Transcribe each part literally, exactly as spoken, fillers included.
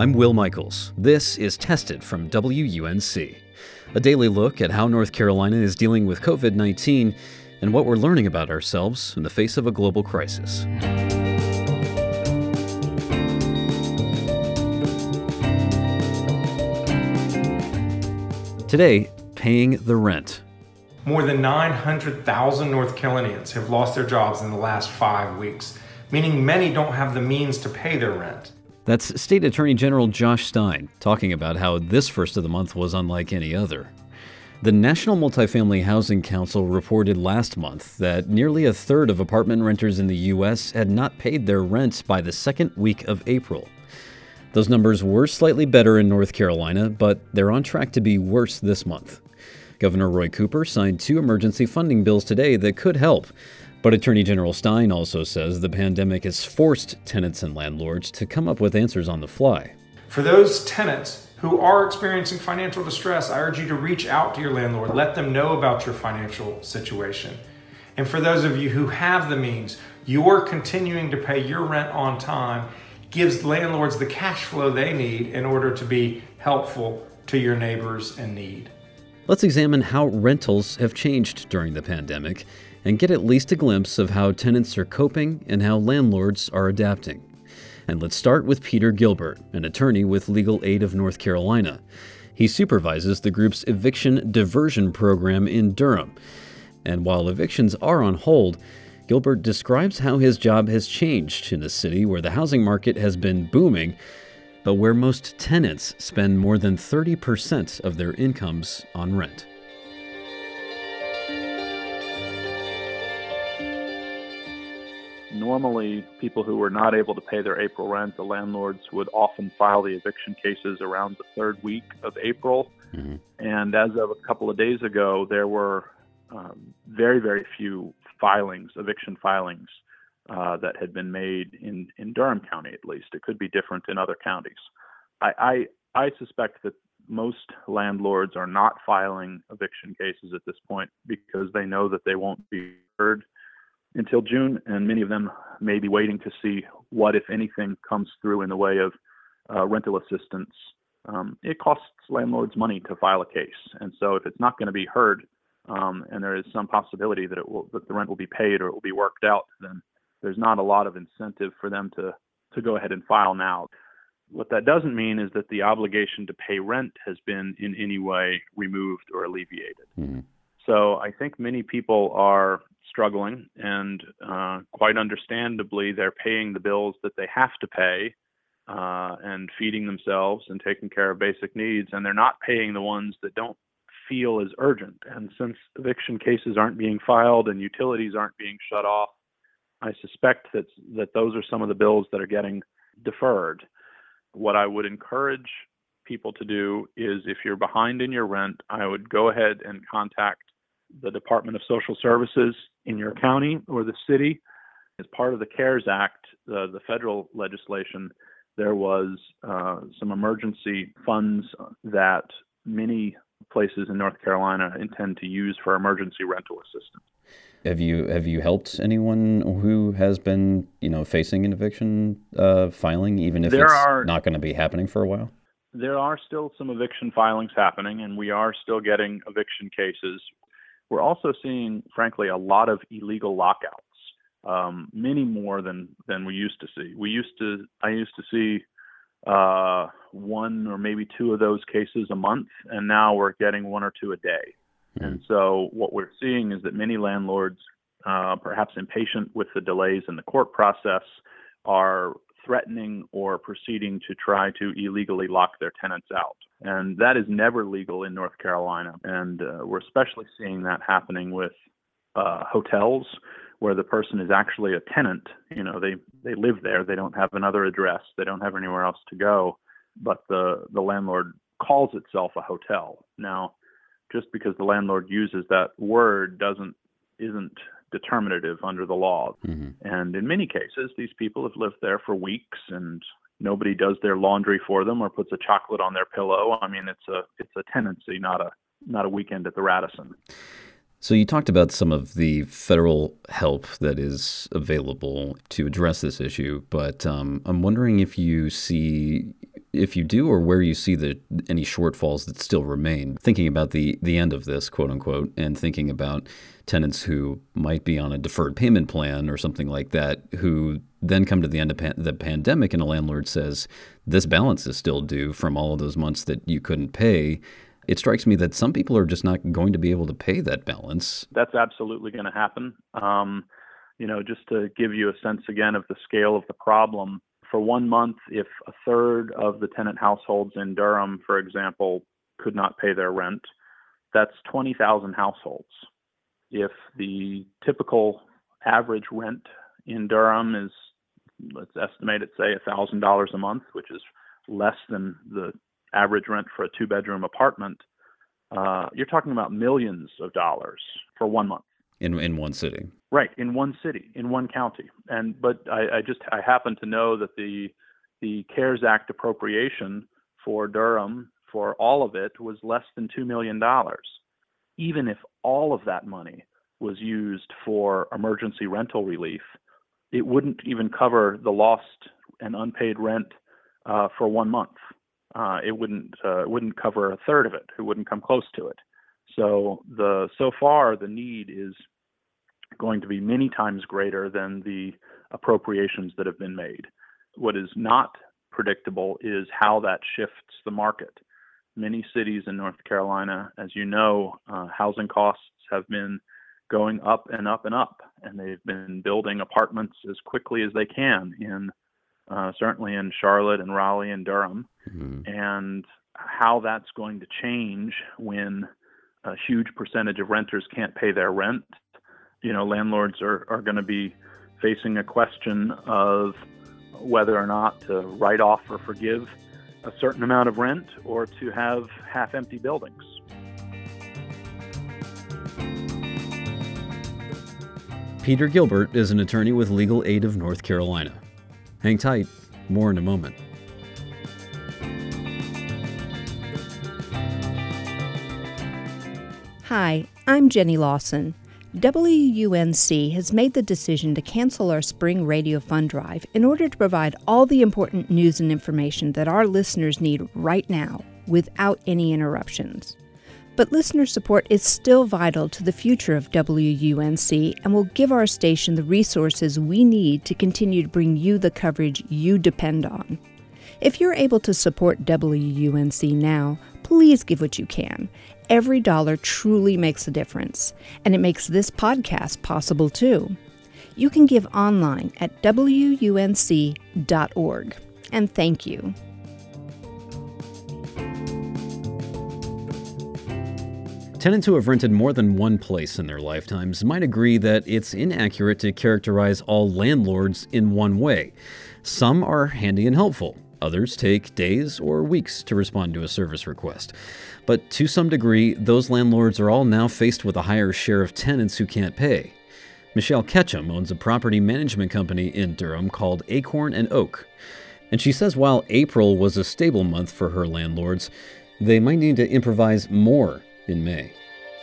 I'm Will Michaels. This is Tested from W U N C, a daily look at how North Carolina is dealing with covid nineteen and what we're learning about ourselves in the face of a global crisis. Today, paying the rent. More than nine hundred thousand North Carolinians have lost their jobs in the last five weeks, meaning many don't have the means to pay their rent. That's State Attorney General Josh Stein talking about how this first of the month was unlike any other. The National Multifamily Housing Council reported last month that nearly a third of apartment renters in the U S had not paid their rent by the second week of April. Those numbers were slightly better in North Carolina, but they're on track to be worse this month. Governor Roy Cooper signed two emergency funding bills today that could help. But Attorney General Stein also says the pandemic has forced tenants and landlords to come up with answers on the fly. For those tenants who are experiencing financial distress, I urge you to reach out to your landlord. Let them know about your financial situation. And for those of you who have the means, your continuing to pay your rent on time gives landlords the cash flow they need in order to be helpful to your neighbors in need. Let's examine how rentals have changed during the pandemic and get at least a glimpse of how tenants are coping and how landlords are adapting. And let's start with Peter Gilbert, an attorney with Legal Aid of North Carolina. He supervises the group's eviction diversion program in Durham. And while evictions are on hold, Gilbert describes how his job has changed in a city where the housing market has been booming, but where most tenants spend more than thirty percent of their incomes on rent. Normally, people who were not able to pay their April rent, the landlords would often file the eviction cases around the third week of April. Mm-hmm. And as of a couple of days ago, there were um, very, very few filings, eviction filings, uh, that had been made in, in Durham County, at least. It could be different in other counties. I, I, I suspect that most landlords are not filing eviction cases at this point because they know that they won't be heard until June, and many of them may be waiting to see what, if anything, comes through in the way of uh, rental assistance. Um, it costs landlords money to file a case, and so if it's not going to be heard, um, and there is some possibility that it will, that the rent will be paid or it will be worked out, then there's not a lot of incentive for them to to go ahead and file now. What that doesn't mean is that the obligation to pay rent has been in any way removed or alleviated. Mm-hmm. So I think many people are struggling, and uh, quite understandably, they're paying the bills that they have to pay uh, and feeding themselves and taking care of basic needs, and they're not paying the ones that don't feel as urgent. And since eviction cases aren't being filed and utilities aren't being shut off, I suspect that that those are some of the bills that are getting deferred. What I would encourage people to do is, if you're behind in your rent, I would go ahead and contact the Department of Social Services in your county or the city. As part of the CARES Act, uh, the federal legislation, there was uh, some emergency funds that many places in North Carolina intend to use for emergency rental assistance. Have you have you helped anyone who has been, you know, facing an eviction uh, filing, even if there it's are, not going to be happening for a while? There are still some eviction filings happening, and we are still getting eviction cases. We're also seeing, frankly, a lot of illegal lockouts, um, many more than, than we used to see. We used to, I used to see uh, one or maybe two of those cases a month, and now we're getting one or two a day. Mm-hmm. And so what we're seeing is that many landlords, uh, perhaps impatient with the delays in the court process, are threatening or proceeding to try to illegally lock their tenants out. And that is never legal in North Carolina. And uh, we're especially seeing that happening with uh, hotels where the person is actually a tenant. You know, they, they live there. They don't have another address. They don't have anywhere else to go. But the, the landlord calls itself a hotel. Now, just because the landlord uses that word doesn't isn't determinative under the law. Mm-hmm. And in many cases, these people have lived there for weeks and nobody does their laundry for them or puts a chocolate on their pillow. I mean, it's a it's a tenancy, not a not a weekend at the Radisson. So you talked about some of the federal help that is available to address this issue, but um, I'm wondering if you see if you do, or where you see the any shortfalls that still remain, thinking about the, the end of this, quote unquote, and thinking about tenants who might be on a deferred payment plan or something like that, who then come to the end of pan- the pandemic and a landlord says, this balance is still due from all of those months that you couldn't pay. It strikes me that some people are just not going to be able to pay that balance. That's absolutely going to happen. Um, you know, just to give you a sense again of the scale of the problem, for one month, if a third of the tenant households in Durham, for example, could not pay their rent, that's twenty thousand households. If the typical average rent in Durham is, let's estimate it, say, one thousand dollars a month, which is less than the average rent for a two-bedroom apartment, uh, you're talking about millions of dollars for one month. In in one city. Right, in one city, in one county. And but I, I just I happen to know that the the CARES Act appropriation for Durham, for all of it, was less than two million dollars. Even if all of that money was used for emergency rental relief, it wouldn't even cover the lost and unpaid rent uh, for one month. Uh, it wouldn't uh, wouldn't cover a third of it. It wouldn't come close to it. So the so far the need is going to be many times greater than the appropriations that have been made. What is not predictable is how that shifts the market. Many cities in North Carolina, as you know, uh, housing costs have been going up and up and up, and they've been building apartments as quickly as they can in uh, certainly in Charlotte and Raleigh and Durham. Mm-hmm. And how that's going to change when a huge percentage of renters can't pay their rent. You know, landlords are, are going to be facing a question of whether or not to write off or forgive a certain amount of rent or to have half-empty buildings. Peter Gilbert is an attorney with Legal Aid of North Carolina. Hang tight. More in a moment. Hi, I'm Jenny Lawson. W U N C has made the decision to cancel our spring radio fund drive in order to provide all the important news and information that our listeners need right now without any interruptions. But listener support is still vital to the future of W U N C and will give our station the resources we need to continue to bring you the coverage you depend on. If you're able to support W U N C now, please give what you can. Every dollar truly makes a difference, and it makes this podcast possible too. You can give online at W U N C dot org. And thank you. Tenants who have rented more than one place in their lifetimes might agree that it's inaccurate to characterize all landlords in one way. Some are handy and helpful. Others take days or weeks to respond to a service request. But to some degree, those landlords are all now faced with a higher share of tenants who can't pay. Michelle Ketchum owns a property management company in Durham called Acorn and Oak. And she says while April was a stable month for her landlords, they might need to improvise more in May.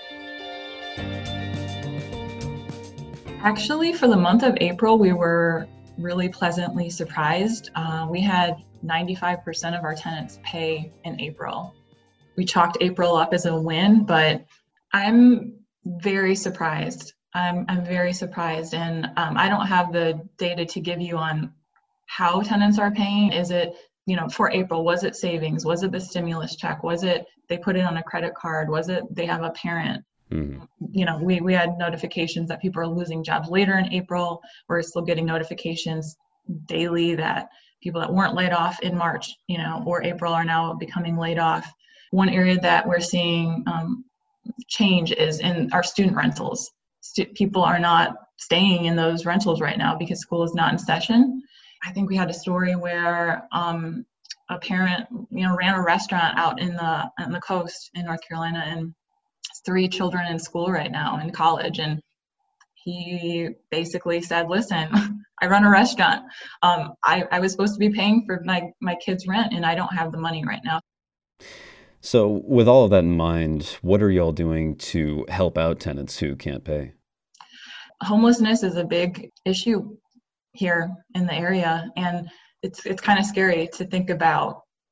Actually, for the month of April, we were really pleasantly surprised. Uh, we had ninety-five percent of our tenants pay in April. We chalked April up as a win, but I'm very surprised. I'm I'm very surprised, and um, I don't have the data to give you on how tenants are paying. Is it, you know, for April, was it savings? Was it the stimulus check? Was it they put it on a credit card? Was it they have a parent? Mm-hmm. You know, we, we had notifications that people are losing jobs later in April. We're still getting notifications daily that people that weren't laid off in March, you know, or April are now becoming laid off. One area that we're seeing um, change is in our student rentals. St- people are not staying in those rentals right now because school is not in session. I think we had a story where um, a parent, you know, ran a restaurant out in the on the coast in North Carolina, and three children in school right now in college, and he basically said, listen, I run a restaurant. Um, I, I was supposed to be paying for my, my kids' rent, and I don't have the money right now. So with all of that in mind, what are y'all doing to help out tenants who can't pay? Homelessness is a big issue here in the area, and it's it's kind of scary to think about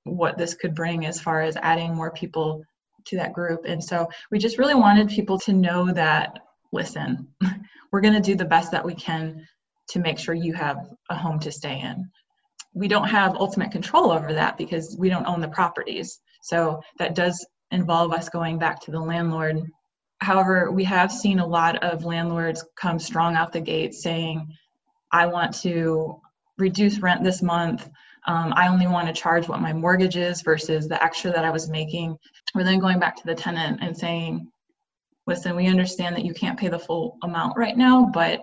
what this could bring as far as adding more people to that group. And so we just really wanted people to know that, listen, we're going to do the best that we can to make sure you have a home to stay in. We don't have ultimate control over that because we don't own the properties. So that does involve us going back to the landlord. However, we have seen a lot of landlords come strong out the gate saying, I want to reduce rent this month. Um, I only want to charge what my mortgage is versus the extra that I was making. We're then going back to the tenant and saying, listen, we understand that you can't pay the full amount right now, but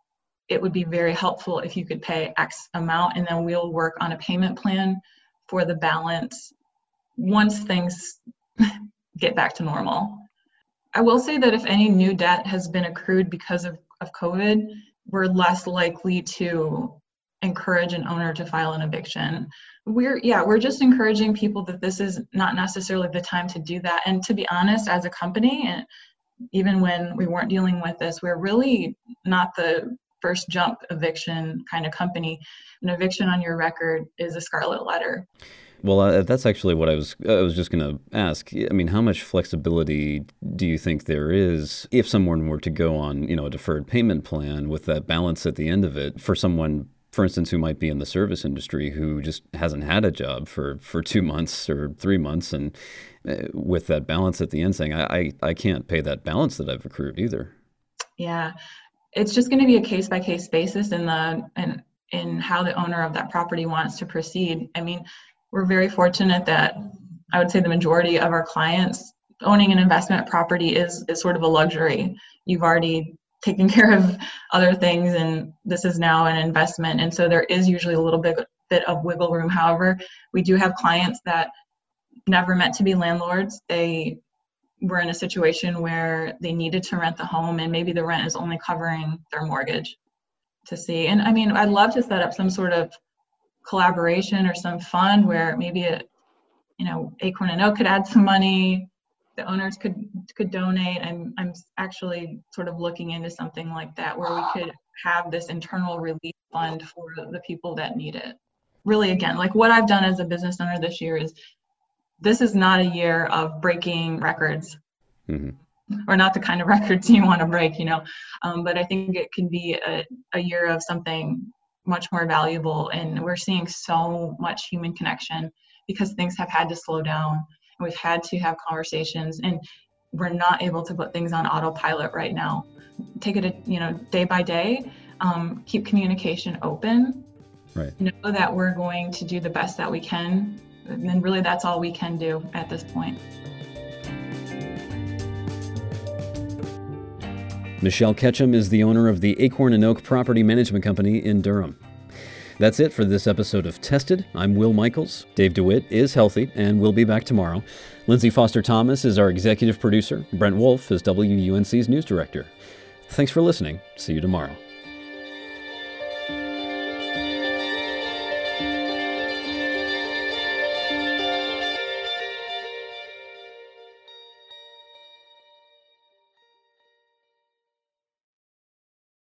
it would be very helpful if you could pay X amount, and then we'll work on a payment plan for the balance once things get back to normal. I will say that if any new debt has been accrued because of, of COVID, we're less likely to encourage an owner to file an eviction. We're, yeah, we're just encouraging people that this is not necessarily the time to do that. And to be honest, as a company, and even when we weren't dealing with this, we're really not the first jump eviction kind of company. An eviction on your record is a scarlet letter. Well, uh, that's actually what I was I was just going to ask. I mean, how much flexibility do you think there is if someone were to go on, you know, a deferred payment plan with that balance at the end of it for someone, for instance, who might be in the service industry who just hasn't had a job for, for two months or three months and uh, with that balance at the end saying, I, I, I can't pay that balance that I've accrued either. Yeah, it's just going to be a case-by-case basis in the in, in how the owner of that property wants to proceed. I mean, we're very fortunate that I would say the majority of our clients owning an investment property is, is sort of a luxury. You've already taken care of other things and this is now an investment. And so there is usually a little bit, bit of wiggle room. However, we do have clients that never meant to be landlords. They were in a situation where they needed to rent the home and maybe the rent is only covering their mortgage to see. And I mean, I'd love to set up some sort of collaboration or some fund where maybe a, you know, Acorn and Oak could add some money, the owners could could donate. I'm I'm actually sort of looking into something like that where we could have this internal relief fund for the people that need it. Really, again, like what I've done as a business owner this year is this is not a year of breaking records. Mm-hmm. Or not the kind of records you want to break, you know. Um, but I think it can be a, a year of something much more valuable. And we're seeing so much human connection because things have had to slow down. And we've had to have conversations and we're not able to put things on autopilot right now. Take it, you know, day by day, um, keep communication open. Right. Know that we're going to do the best that we can. And then really that's all we can do at this point. Michelle Ketchum is the owner of the Acorn and Oak Property Management Company in Durham. That's it for this episode of Tested. I'm Will Michaels. Dave DeWitt is healthy and will be back tomorrow. Lindsay Foster Thomas is our executive producer. Brent Wolf is W U N C's news director. Thanks for listening. See you tomorrow.